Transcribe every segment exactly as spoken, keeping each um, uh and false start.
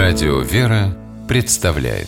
Радио «Вера» представляет.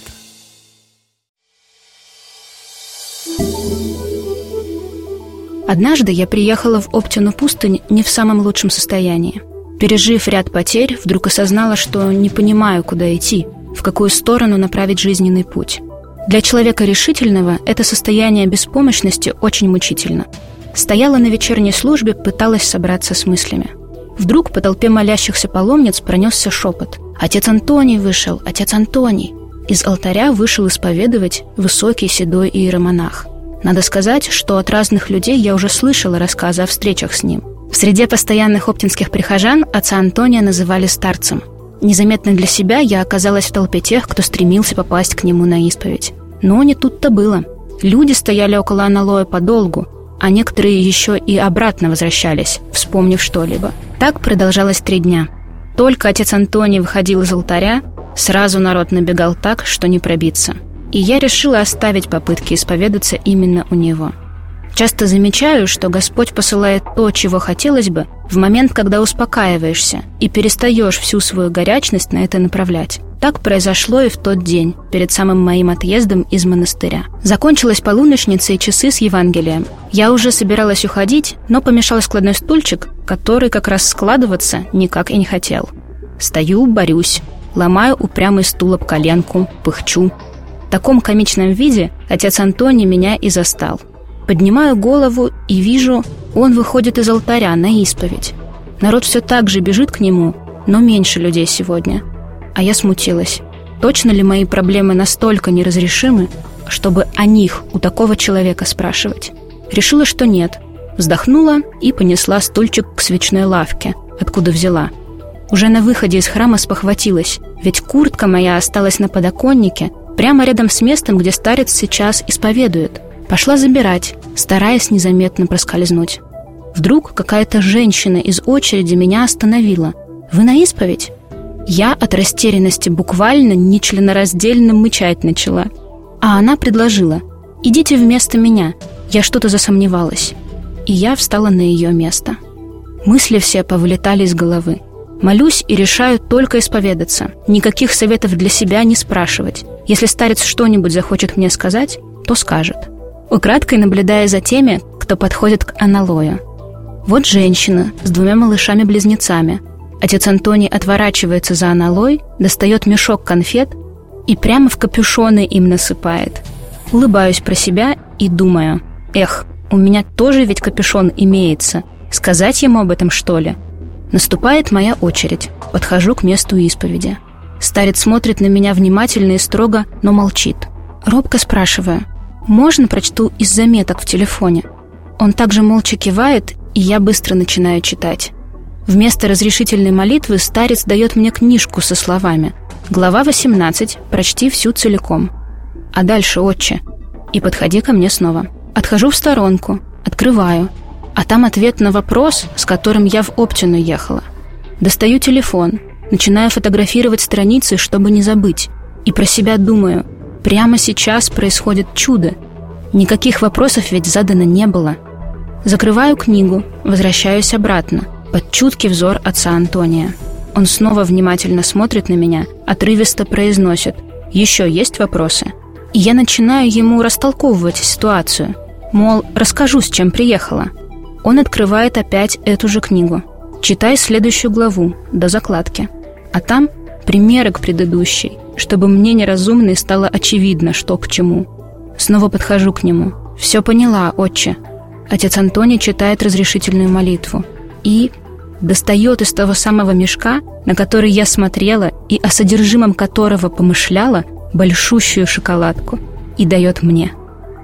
Однажды я приехала в Оптину пустынь не в самом лучшем состоянии. Пережив ряд потерь, вдруг осознала, что не понимаю, куда идти, в какую сторону направить жизненный путь. Для человека решительного это состояние беспомощности очень мучительно. Стояла на вечерней службе, пыталась собраться с мыслями. Вдруг по толпе молящихся паломниц пронесся шепот: «Отец Антоний вышел! Отец Антоний!» Из алтаря вышел исповедовать высокий седой иеромонах. Надо сказать, что от разных людей я уже слышала рассказы о встречах с ним. В среде постоянных оптинских прихожан отца Антония называли старцем. Незаметно для себя я оказалась в толпе тех, кто стремился попасть к нему на исповедь. Но не тут-то было. Люди стояли около аналоя подолгу, а некоторые еще и обратно возвращались, вспомнив что-либо. Так продолжалось три дня. Только отец Антоний выходил из алтаря, сразу народ набегал так, что не пробиться. И я решила оставить попытки исповедаться именно у него. Часто замечаю, что Господь посылает то, чего хотелось бы, в момент, когда успокаиваешься и перестаешь всю свою горячность на это направлять. Так произошло и в тот день, перед самым моим отъездом из монастыря. Закончилась полуночница и часы с Евангелием. Я уже собиралась уходить, но помешал складной стульчик, который как раз складываться никак и не хотел. Стою, борюсь, ломаю упрямый стул об коленку, пыхчу. В таком комичном виде отец Антоний меня и застал. Поднимаю голову и вижу, он выходит из алтаря на исповедь. Народ все так же бежит к нему, но меньше людей сегодня. А я смутилась. Точно ли мои проблемы настолько неразрешимы, чтобы о них у такого человека спрашивать? Решила, что нет. Вздохнула и понесла стульчик к свечной лавке, откуда взяла. Уже на выходе из храма спохватилась, ведь куртка моя осталась на подоконнике, прямо рядом с местом, где старец сейчас исповедует. Пошла забирать, стараясь незаметно проскользнуть. Вдруг какая-то женщина из очереди меня остановила. «Вы на исповедь?» Я от растерянности буквально нечленораздельно мычать начала. А она предложила: «Идите вместо меня». Я что-то засомневалась. И я встала на ее место. Мысли все повылетали из головы. Молюсь и решаю только исповедаться. Никаких советов для себя не спрашивать. Если старец что-нибудь захочет мне сказать, то скажет. Украдкой наблюдая за теми, кто подходит к аналою. Вот женщина с двумя малышами-близнецами. Отец Антоний отворачивается за аналой, достает мешок конфет и прямо в капюшоны им насыпает. Улыбаюсь про себя и думаю: эх, у меня тоже ведь капюшон имеется. Сказать ему об этом, что ли? Наступает моя очередь. Подхожу к месту исповеди. Старец смотрит на меня внимательно и строго, но молчит. Робко спрашиваю: «Можно прочту из заметок в телефоне?» Он также молча кивает, и я быстро начинаю читать. Вместо разрешительной молитвы старец дает мне книжку со словами: «Глава восемнадцать, прочти всю целиком. А дальше, отче». И подходи ко мне снова. Отхожу в сторонку, открываю, а там ответ на вопрос, с которым я в Оптину ехала. Достаю телефон, начинаю фотографировать страницы, чтобы не забыть. И про себя думаю: прямо сейчас происходит чудо. Никаких вопросов ведь задано не было. Закрываю книгу, возвращаюсь обратно, под чуткий взор отца Антония. Он снова внимательно смотрит на меня, отрывисто произносит: «Еще есть вопросы?» И я начинаю ему растолковывать ситуацию. Мол, расскажу, с чем приехала. Он открывает опять эту же книгу. Читай следующую главу, до закладки. А там примеры к предыдущей, чтобы мне неразумной стало очевидно, что к чему. Снова подхожу к нему. «Все поняла, отче». Отец Антоний читает разрешительную молитву и достает из того самого мешка, на который я смотрела и о содержимом которого помышляла, большущую шоколадку и дает мне.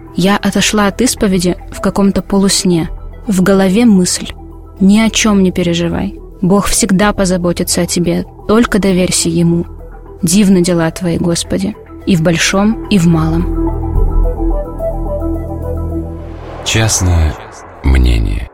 Я отошла от исповеди в каком-то полусне. В голове мысль: ни о чем не переживай. Бог всегда позаботится о тебе, только доверься Ему. Дивны дела Твои, Господи, и в большом, и в малом. Частное мнение.